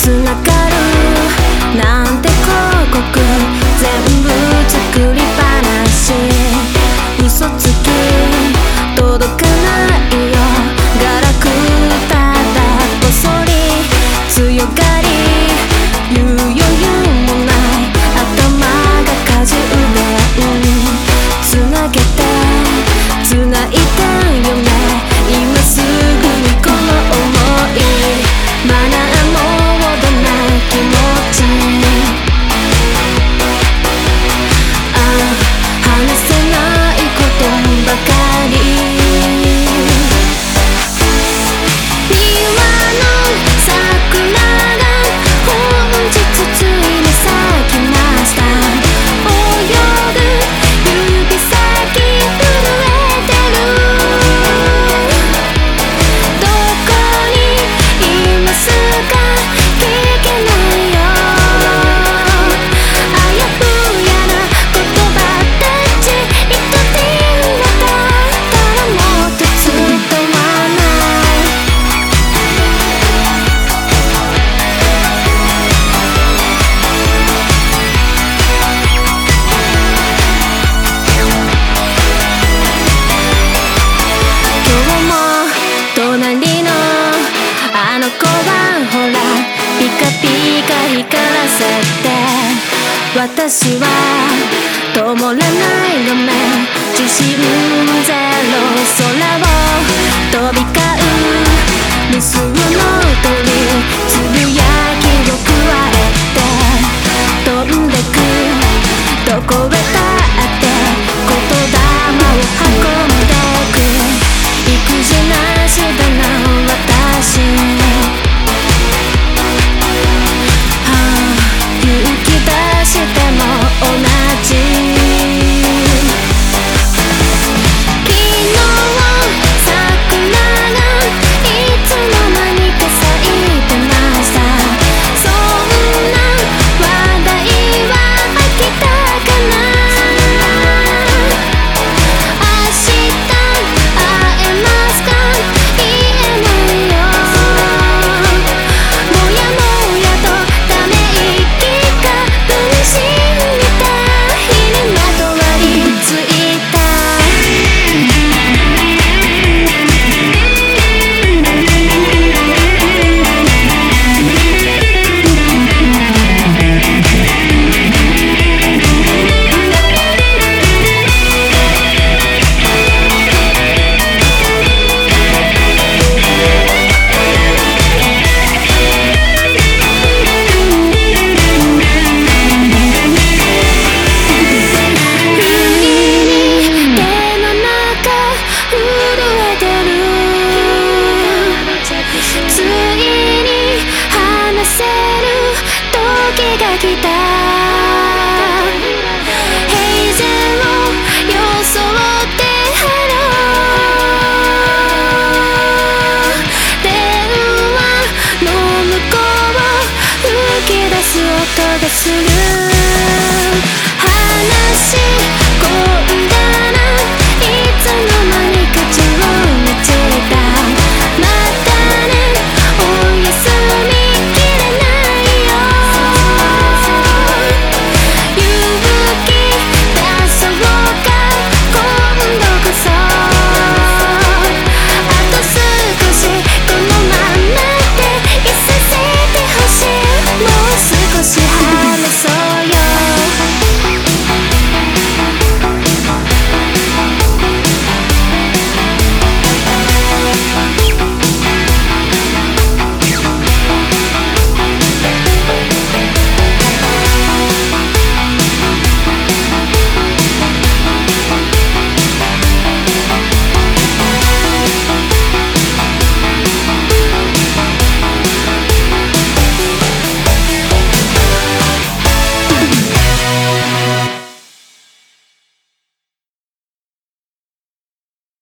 つながるなんて広告全部作り話嘘つき届かないよガラクタだこそり強がり言う余裕もない頭がかじうべんつなげてつないだよね今すぐにこの想いマナーも戻らない気持ち話せないことばかり庭の桜が本日ついに咲きました泳ぐ指先震えてるどこにいますか聞けないよあやふやな言葉たち一人だったらもっと伝わない今日も隣のあの子はほらピカピカ光らせて私は止まらないのね自信ゼロ空を飛び交う無数の鳥つぶやきを加えて飛んでくどこへだって言霊を運んでく育児なしだな私勇気出しても同じ昨日桜がいつの間にか咲いてましたそんな話題は飽きたかな明日会えますか言えないよもやもやとため息が分身みたいにまとわりついたついに話せる時が来た平然を装ってハロー電話の向こう吹き出す音がする話し込んだらいつの間にか上